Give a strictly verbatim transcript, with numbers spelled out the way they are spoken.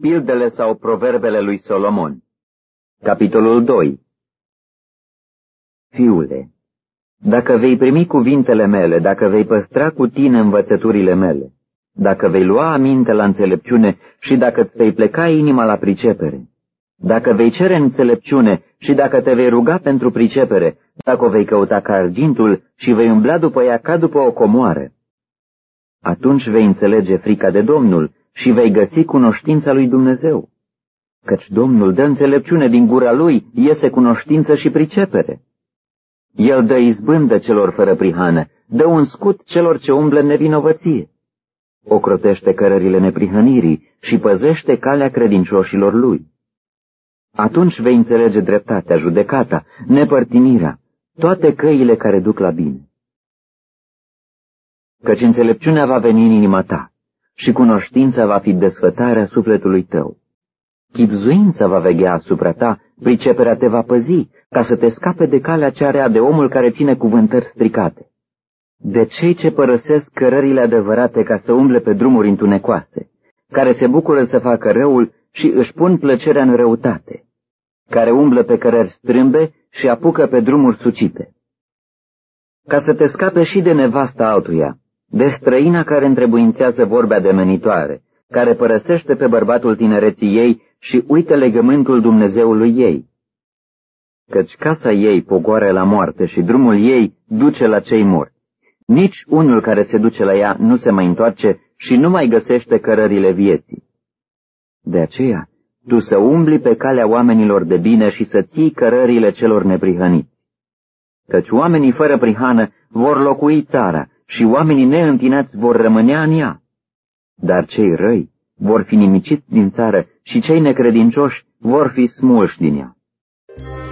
Pildele sau proverbele lui Solomon. Capitolul doi. Fiule, dacă vei primi cuvintele mele, dacă vei păstra cu tine învățăturile mele, dacă vei lua aminte la înțelepciune și dacă îți vei pleca inima la pricepere, dacă vei cere înțelepciune și dacă te vei ruga pentru pricepere, dacă o vei căuta ca argintul și vei umbla după ea ca după o comoară, atunci vei înțelege frica de Domnul și vei găsi cunoștința lui Dumnezeu. Căci Domnul dă înțelepciune, din gura lui iese cunoștință și pricepere. El dă izbândă celor fără prihană, dă un scut celor ce umblă în nevinovăție. Ocrotește cărările neprihănirii și păzește calea credincioșilor lui. Atunci vei înțelege dreptatea, judecata, nepărtinirea, toate căile care duc la bine. Căci înțelepciunea va veni în inima ta și cunoștința va fi desfătarea sufletului tău. Chibzuința va veghea asupra ta, priceperea te va păzi, ca să te scape de calea cea rea de omul care ține cuvântări stricate, de cei ce părăsesc cărările adevărate ca să umble pe drumuri întunecoase, care se bucură să facă răul și își pun plăcerea în răutate, care umblă pe cărări strâmbe și apucă pe drumuri sucite. Ca să te scape și de nevasta altuia, de străina care întrebuințează vorbe ademenitoare, care părăsește pe bărbatul tinereții ei și uită legământul Dumnezeului ei. Căci casa ei pogoară la moarte și drumul ei duce la cei morți. Nici unul care se duce la ea nu se mai întoarce și nu mai găsește cărările vieții. De aceea, tu să umbli pe calea oamenilor de bine și să ții cărările celor neprihăniți. Căci oamenii fără prihană vor locui țara și oamenii neîntinați vor rămânea în ea. Dar cei răi vor fi nimiciți din țară și cei necredincioși vor fi smulși din ea.